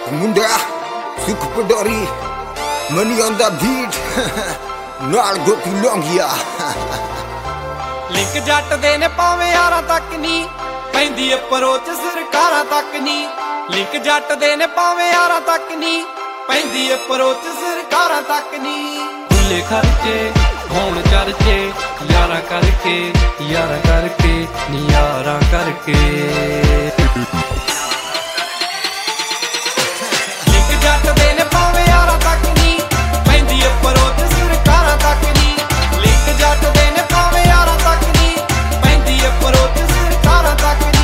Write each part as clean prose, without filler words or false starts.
ਮੁੰਡਾ Sukh Padori money on the beat ਨਾਲ Gopi Longia link ਜੱਟ ਦੇ ਨੇ ਭਾਵੇਂ ਯਾਰਾਂ ਤੱਕ ਨਹੀਂ ਪੈਂਦੀ ਅਪਰੋਚ ਸਰਕਾਰਾਂ ਤੱਕ ਨਹੀਂ। ਲਿੰਕ ਜੱਟ ਦੇ ਨੇ ਭਾਵੇਂ ਯਾਰਾਂ ਤੱਕ ਨਹੀਂ ਪੈਂਦੀ ਅਪਰੋਚ ਸਰਕਾਰਾਂ ਤੱਕ ਨਹੀਂ। ਭੁੱਲੇ ਖਰਚੇ ਹੋਣ ਚਰਚੇ ਯਾਰਾਂ ਕਰਕੇ ਨੀ ਯਾਰਾਂ ਕਰਕੇ। ਲਿੰਕ ਜੱਟ ਦੇ ਨੇ ਭਾਵੇਂ ਯਾਰਾਂ ਤੱਕ ਨਹੀਂ ਪੈਂਦੀ ਅਪਰੋਚ ਸਰਕਾਰਾਂ ਤੱਕ ਨਹੀਂ। ਲਿੰਕ ਜੱਟ ਦੇ ਨੇ ਭਾਵੇਂ ਯਾਰਾਂ ਤੱਕ ਨਹੀਂ ਪੈਂਦੀ ਅਪਰੋਚ ਸਰਕਾਰਾਂ ਤੱਕ ਨਹੀਂ।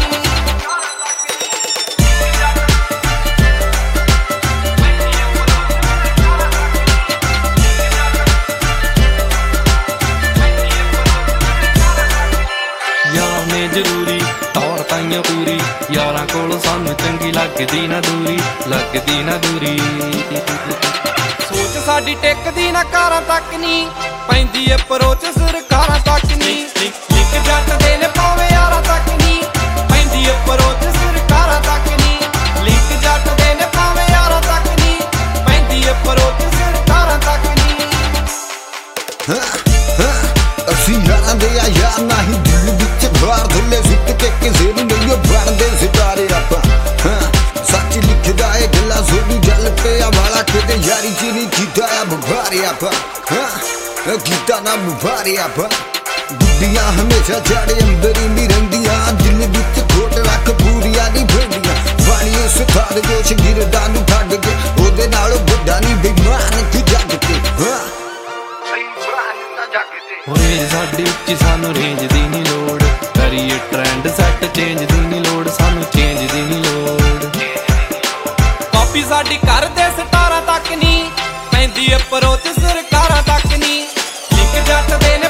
ਯਾਰਾਂ ਨੇ ਜ਼ਰੂਰੀ ਤੌਰ ਤਾਈਆਂ ਪੂਰੀ ਯਾਰਾਂ ਕੋਲ ਸਾਨੂੰ ਚੰਗੀ ਲੱਗਦੀ ਨਾ ਦੂਰੀ ਸੋਚ ਸਾਡੀ ਟਿਕਦੀ ਨਾ ਕਾਰਾਂ ਤੱਕ ਨਹੀਂ ਪੈਂਦੀ ਅਪਰੋਚ ਸਰਕਾਰਾਂ ਤੱਕ ਨਹੀਂ। ਲਿੰਕ ਜੱਟ ਦੇ ਨੇ ਭਾਵੇਂ ਯਾਰਾਂ ਤੱਕ ਨਹੀਂ ਪੈਂਦੀ ਅਪਰੋਚ ਸਰਕਾਰਾਂ ਤੱਕ ਨਹੀਂ। ਲਿੰਕ ਜੱਟ ਦੇ ਨੇ ਭਾਵੇਂ ਯਾਰਾਂ ਤੱਕ ਨਹੀਂ ਪੈਂਦੀ ਅਪਰੋਚ ਸਰਕਾਰਾਂ ਤੱਕ ਨਹੀਂ। ਅਸੀਂ ਯਾਰਾਂ ਦੇ ਆ ਯਾਰ ਨਹੀਂ ਦਿਲ ਵਿੱਚ ਬਾਹਰ ਧੁੱਲੇ ਸੁੱਟ ਕੇ ਕਿਸੇ ਨੂੰ ਨਹੀਂ ਬਣਦੇ ਸਿਤਾਰੇ ਆਪਾਂ। ਸੱਚ ਲਿਖਦਾ ਏ ਗੱਲਾਂ ਸੋਨੂੰ ਜਲ ਪਿਆ ਵਾਲਾ ਕਿਤੇ ਯਾਰੀ ਚ ਨਹੀਂ ਕੀਤਾ ਆ ਬੁਭਾਰੇ ਆਪਾਂ। ਕੀਤਾ ਨਾ ਬੁਭਾਰੇ ਆਪਾਂ। ਗੁੱਡੀਆਂ ਹਮੇਸ਼ਾ ਚਾੜੇ ਅੰਦਰ ਹੀ ਨਹੀਂ ਰਹਿੰਦੀਆਂ ਦਿਲ ਵਿੱਚ ਖੋਟ ਰੱਖ ਪੂਰੀਆਂ ਨਹੀਂ ਪੈਂਦੀਆਂ। ਬਾਣੀਏ ਸੁਥਾਰ ਜੋਸ਼ ਗਿਰਦਾ ਨੂੰ ਛੱਡ ਕੇ ਉਹਦੇ ਨਾਲ ਵੱਡਾ ਨਹੀਂ ਬੇਈਮਾਨ ਕਿ ਜੱਗ ਤੇ। ਰੇਂਜ ਸਾਡੀ ਉੱਚੀ ਸਾਨੂੰ ਰੇਂਜ ਦੀ ਨਹੀਂ ਲੋੜ ਕਰੀਏ ਟ੍ਰੈਂਡ ਸੈੱਟ ਚੇਂਜ ਦੀ ਨਹੀਂ ਲੋੜ ਸਾਨੂੰ ਚੇਂਜ ਦੀ ਨਹੀਂ ਲੋੜ। ਕਾਪੀ ਸਾਡੀ ਕਰਦੇ ਸਟਾਰਾਂ ਤੱਕ ਨਹੀਂ ਪੈਂਦੀ ਅਪਰੋਚ ਸਰਕਾਰਾਂ ਤੱਕ ਨਹੀਂ। ਲਿੰਕ ਜੱਟ ਦੇ